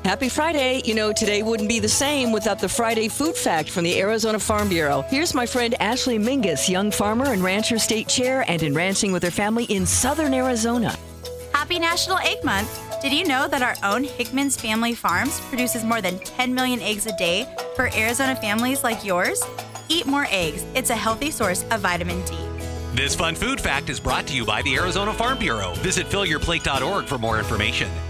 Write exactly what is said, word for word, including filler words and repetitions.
Happy Friday. You know, today wouldn't be the same without the Friday Food Fact from the Arizona Farm Bureau. Here's my friend Ashley Mingus, young farmer and rancher state chair and in ranching with her family in southern Arizona. Happy National Egg Month. Did you know that our own Hickman's Family Farms produces more than ten million eggs a day for Arizona families like yours? Eat more eggs. It's a healthy source of vitamin D. This fun food fact is brought to you by the Arizona Farm Bureau. Visit fill your plate dot org for more information.